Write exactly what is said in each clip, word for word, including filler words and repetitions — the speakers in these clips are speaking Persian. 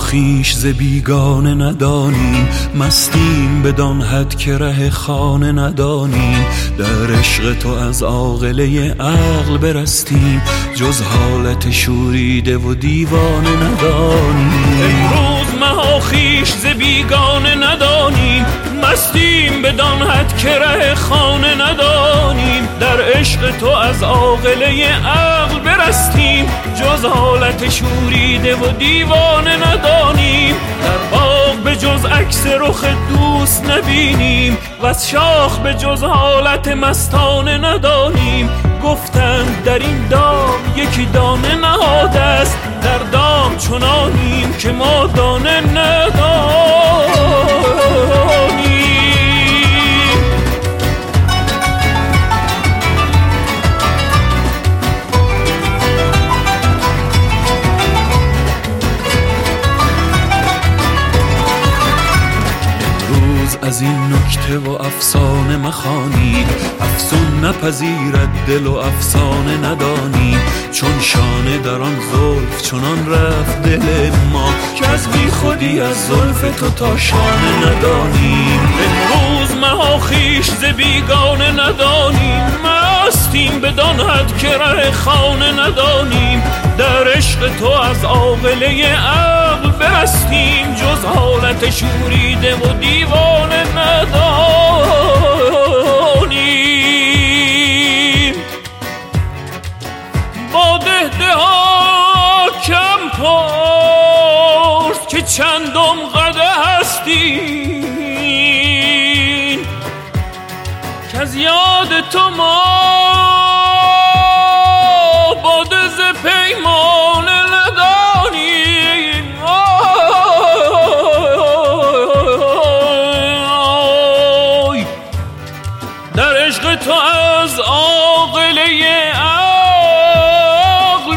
خویش ز بیگانه ندانیم، مستیم بدان حد که ره خانه ندانیم. در عشق تو از عاقله عقل برستیم، جز حالت شوریده و دیوانه ندانیم. امروز مها خویش ز بیگانه ندانیم، مستیم بدان حد که ره خانه ندانیم. در عشق تو از عاقله عقل برستیم، جز حالت شوریده و دیوانه ندانیم. در باغ به جز عکس رخ دوست نبینیم، و از شاخ به جز حالت مستانه ندانیم. گفتند در این دام یکی دانه نهاده است، در دام چنانیم که ما دانه ندانیم. از این نکته و افسانه مخوانید، افسون نپذیرد دل و افسانه ندانید. چون شانه در آن زلف چنان رفت دل ما، که از بی خودی از زلف تو تا شانه ندانیم. امروز مها خویش ز بیگانه ندانیم، مستیم بدان حد که ره خانه ندانیم. در عشق تو از عاقله عقل برستیم، جز حالت شوریده و دیوانه ندانیم. با دهده ها کم پرس که چندم قده هستیم، که از یاد تو ما باده ز پیمانه ندانیم. در عشق تو از عاقله عقل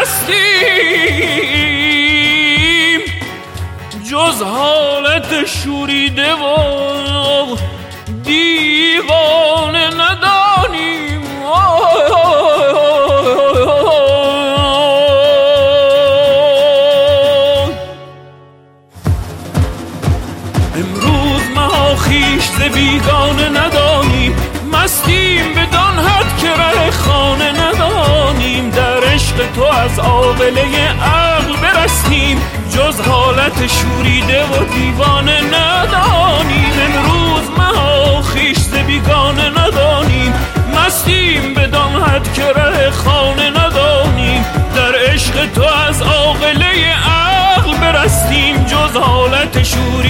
برستیم، جز حالت شوریده و دیوانه ندانیم. امروز مها خویش ز بیگانه ندانیم، مستیم بدان حد که ره خانه ندانیم. در عشق تو از عاقله عقل برستیم، جز حالت شوریده و دیوانه ندانیم. امروز مها خویش ز بیگانه ندانیم، مستیم بدان حد که ره خانه ندانیم. در عشق تو از عاقله عقل برستیم، جز حالت شوریده